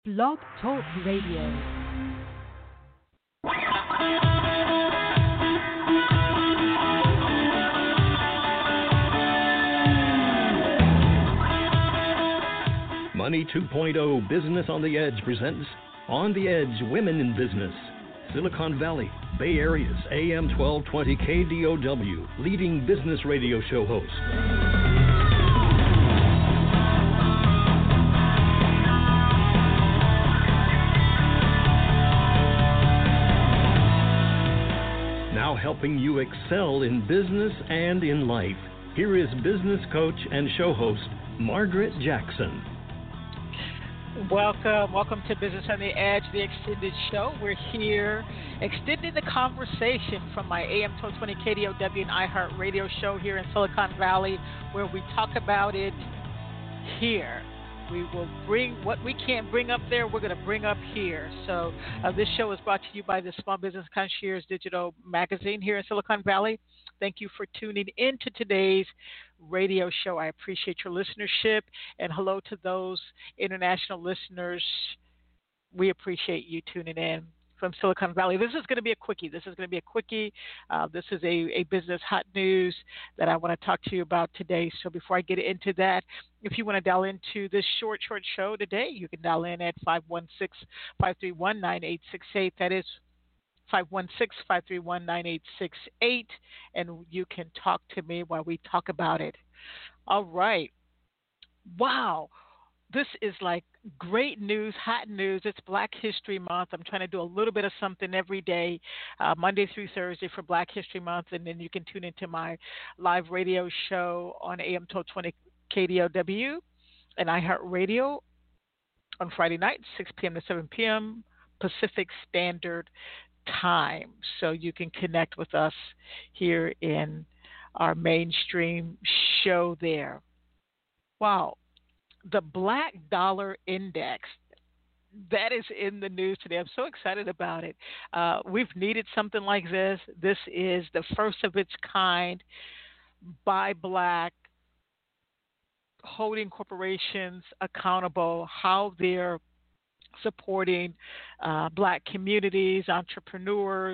Blog Talk Radio. Money 2.0 Business on the Edge presents On the Edge Women in Business. Silicon Valley, Bay Area's AM 1220 KDOW, leading business radio show host. Now helping you excel in business and in life. Here is business coach and show host, Margaret Jackson. Welcome to Business on the Edge, the extended show. We're here extending the conversation from my AM 1220 KDOW and iHeart Radio show here in Silicon Valley, where we talk about it here. We will bring what we can't bring up there, we're going to bring up here. So this show is brought to you by the Small Business Concierge Digital Magazine here in Silicon Valley. Thank you for tuning in to today's radio show. I appreciate your listenership, and hello to those international listeners. We appreciate you tuning in from Silicon Valley. This is going to be a quickie. This is a business hot news that I want to talk to you about today. So before I get into that, if you want to dial into this short show today, you can dial in at 516-531-9868. That is 516-531-9868, and you can talk to me while we talk about it. All right. Wow. This is like great news, hot news. It's Black History Month. I'm trying to do a little bit of something every day, Monday through Thursday for Black History Month, and then you can tune into my live radio show on AM 1220 KDOW and iHeartRadio on Friday night, 6 p.m. to 7 p.m. Pacific Standard Time. So you can connect with us here in our mainstream show there. Wow. The Black Dollar Index, that is in the news today. I'm so excited about it. We've needed something like this. This is the first of its kind by Black, holding corporations accountable, how they're supporting Black communities, entrepreneurs,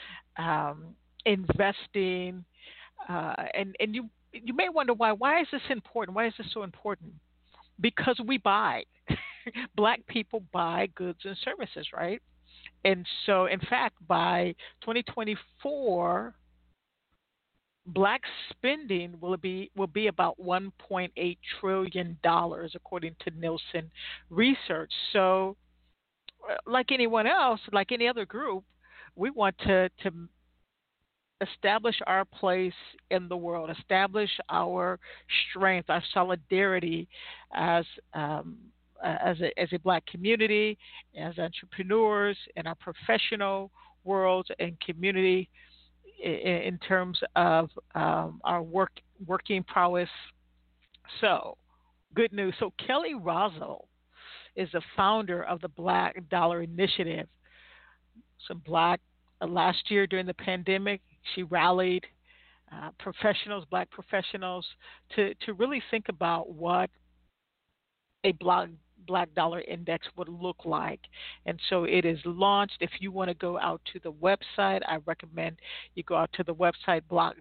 investing, and you may wonder why is this important? Why is this so important? Because we buy. Black people buy goods and services, right? And so, in fact, by 2024, Black spending will be about $1.8 trillion, according to Nielsen Research. So, like anyone else, like any other group, we want to establish our place in the world, establish our strength, our solidarity as a Black community, as entrepreneurs in our professional world and community in terms of our working prowess. So, good news. So Kelly Rosal is the founder of the Black Dollar Initiative. So last year during the pandemic, she rallied Black professionals to really think about what a Black Dollar Index would look like. And so it is launched. If you want to go out to the website, I recommend you go out to the website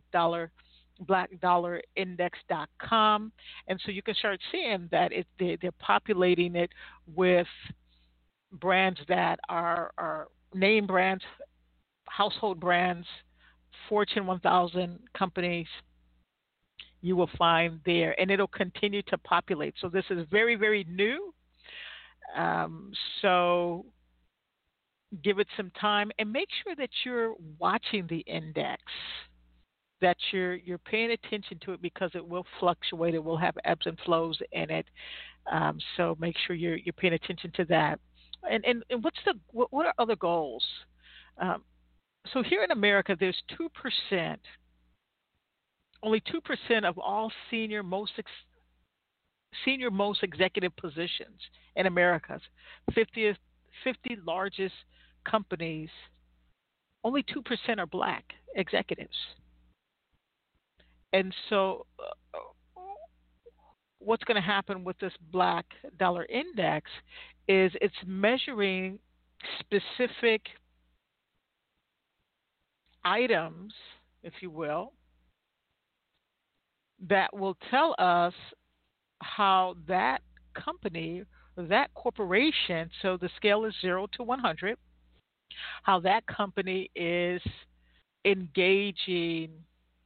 blackdollarindex.com. And so you can start seeing that they're populating it with brands that are name brands, household brands, Fortune 1000 companies you will find there, and it'll continue to populate. So this is very, very new. So give it some time and make sure that you're watching the index, that you're paying attention to it, because it will fluctuate. It will have ebbs and flows in it. So make sure you're paying attention to that. And what are other goals? So here in America, there's 2%, only 2% of all senior most executive positions in America's 50 largest companies. Only 2% are Black executives. And so what's going to happen with this black dollar index is it's measuring specific items, if you will, that will tell us how that company, that corporation, so the scale is 0 to 100, how that company is engaging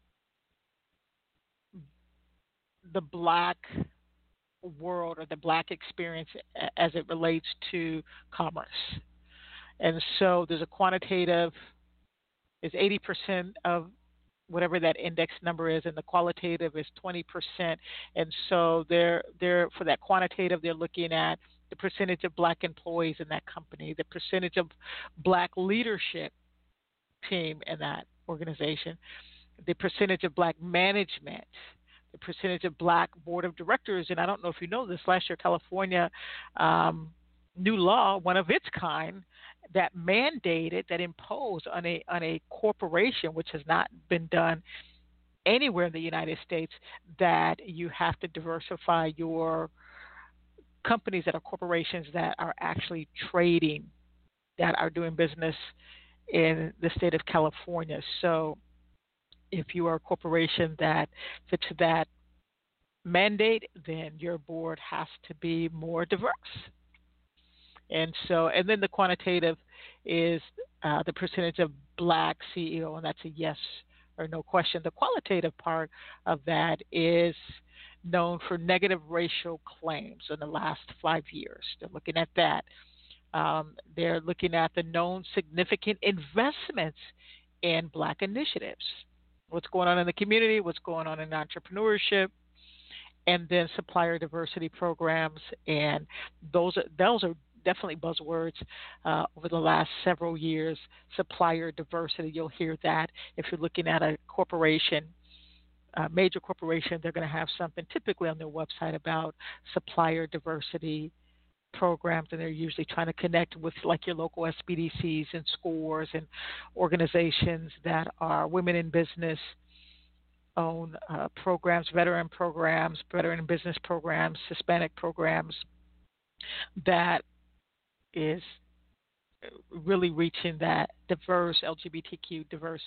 the black world or the black experience as it relates to commerce. And so there's a quantitative is 80% of whatever that index number is, and the qualitative is 20%. And so they're for that quantitative, they're looking at the percentage of black employees in that company, the percentage of black leadership team in that organization, the percentage of black management, the percentage of black board of directors. And I don't know if you know this, last year California new law, one of its kind, that mandated, that imposed on a corporation, which has not been done anywhere in the United States, that you have to diversify your companies that are corporations that are actually trading, that are doing business in the state of California. So if you are a corporation that fits that mandate, then your board has to be more diverse. And so, and then the quantitative is the percentage of black CEO, and that's a yes or no question. The qualitative part of that is known for negative racial claims in the last 5 years. They're looking at that. They're looking at the known significant investments in black initiatives. What's going on in the community, what's going on in entrepreneurship, and then supplier diversity programs. And those are definitely buzzwords over the last several years. Supplier diversity, you'll hear that. If you're looking at a corporation, a major corporation, they're going to have something typically on their website about supplier diversity programs, and they're usually trying to connect with like your local SBDCs and SCOREs and organizations that are women in business own programs, veteran in business programs, Hispanic programs, that is really reaching that diverse LGBTQ diverse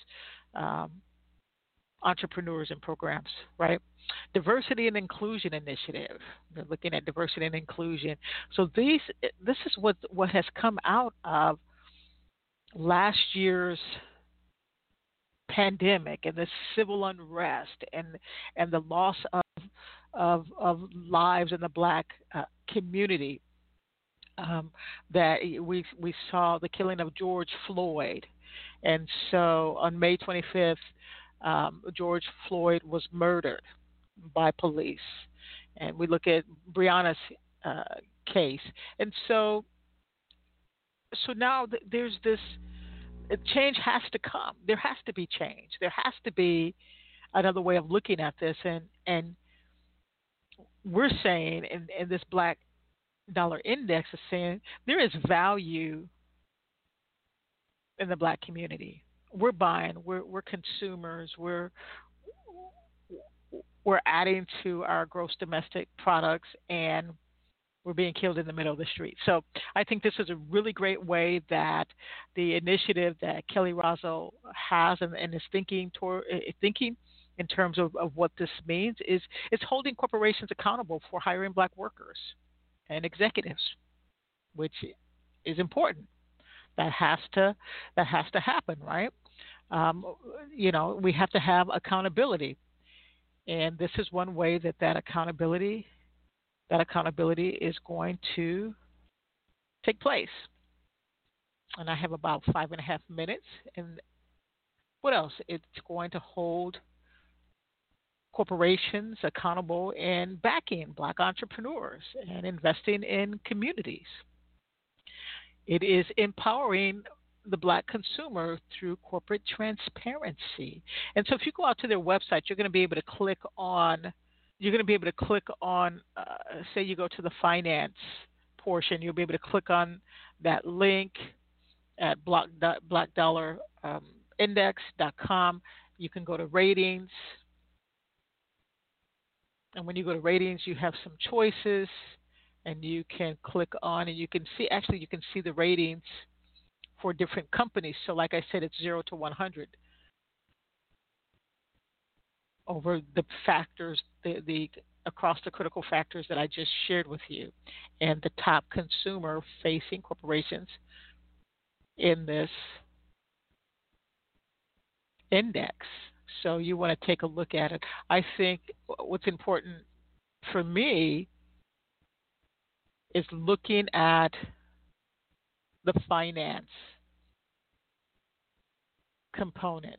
entrepreneurs and programs, right? Diversity and inclusion initiative. They're looking at diversity and inclusion. So this is what has come out of last year's pandemic and the civil unrest and the loss of lives in the black community. That we saw the killing of George Floyd, and so on May 25th, George Floyd was murdered by police, and we look at Breonna's case, and so now there's this change has to come. There has to be change. There has to be another way of looking at this, and we're saying in this black dollar index is saying there is value in the black community. We're buying, we're consumers, we're adding to our gross domestic products, and we're being killed in the middle of the street. So I think this is a really great way that the initiative that Kelly Razzo has and is thinking in terms of what this means is it's holding corporations accountable for hiring black workers and executives, which is important. That has to happen, right? We have to have accountability, and this is one way that accountability is going to take place. And I have about 5.5 minutes. And what else? It's going to hold corporations accountable in backing black entrepreneurs and investing in communities. It is empowering the black consumer through corporate transparency. And so if you go out to their website, you're going to be able to click on, say you go to the finance portion, you'll be able to click on that link at blackdollarindex.com. You can go to ratings. And when you go to ratings, you have some choices, and you can click on, and you can see, actually, you can see the ratings for different companies. So, like I said, it's 0 to 100 over the factors, the across the critical factors that I just shared with you, and the top consumer-facing corporations in this index. So you want to take a look at it. I think what's important for me is looking at the finance components.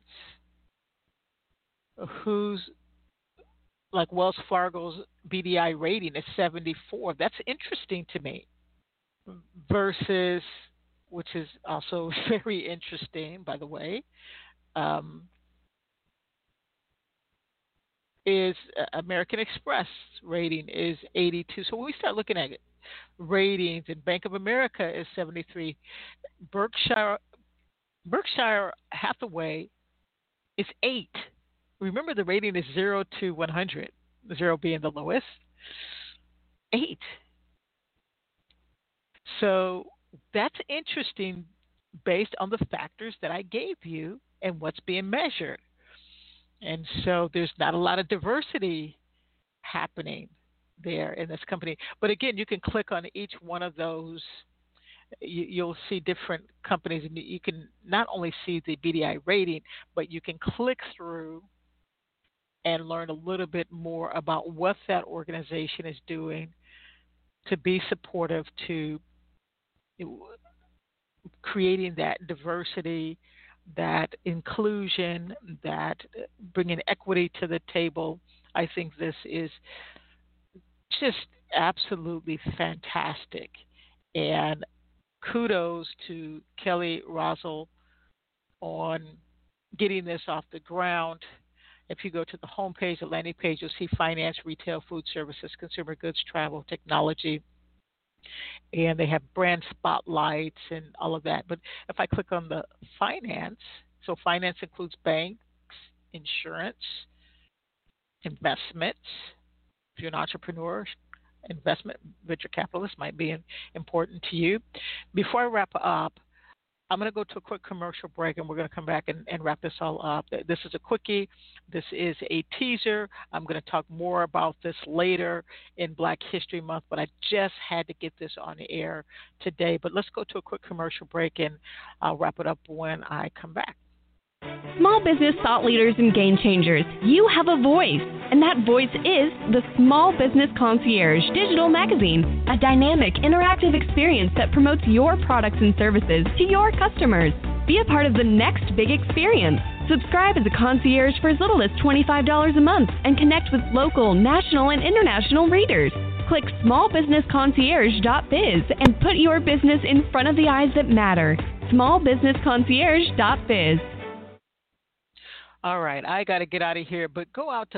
Who's like Wells Fargo's BDI rating is 74. That's interesting to me. Versus, which is also very interesting, by the way, um, is American Express rating is 82. So when we start looking at ratings, and Bank of America is 73, Berkshire Berkshire Hathaway is 8. Remember, the rating is 0 to 100, 0 being the lowest. 8. So that's interesting based on the factors that I gave you and what's being measured. And so there's not a lot of diversity happening there in this company. But again, you can click on each one of those. You'll see different companies, and you can not only see the BDI rating, but you can click through and learn a little bit more about what that organization is doing to be supportive to creating that diversity, that inclusion, that bringing equity to the table. I think this is just absolutely fantastic. And kudos to Kelly Rosal on getting this off the ground. If you go to the homepage, the landing page, you'll see finance, retail, food services, consumer goods, travel, technology, and they have brand spotlights and all of that. But if I click on the finance, so finance includes banks, insurance, investments. If you're an entrepreneur, investment, venture capitalist might be important to you. Before I wrap up, I'm going to go to a quick commercial break, and we're going to come back and wrap this all up. This is a quickie. This is a teaser. I'm going to talk more about this later in Black History Month, but I just had to get this on the air today. But let's go to a quick commercial break, and I'll wrap it up when I come back. Small business thought leaders and game changers, you have a voice, and that voice is the Small Business Concierge digital magazine, a dynamic, interactive experience that promotes your products and services to your customers. Be a part of the next big experience. Subscribe as a concierge for as little as $25 a month and connect with local, national, and international readers. Click smallbusinessconcierge.biz and put your business in front of the eyes that matter. smallbusinessconcierge.biz. All right, I got to get out of here, but go out to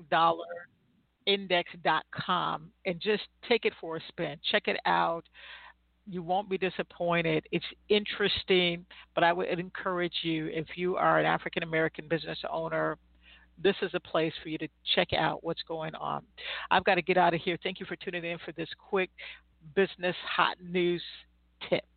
blackdollarindex.com and just take it for a spin. Check it out. You won't be disappointed. It's interesting, but I would encourage you, if you are an African American business owner, this is a place for you to check out what's going on. I've got to get out of here. Thank you for tuning in for this quick business hot news tip.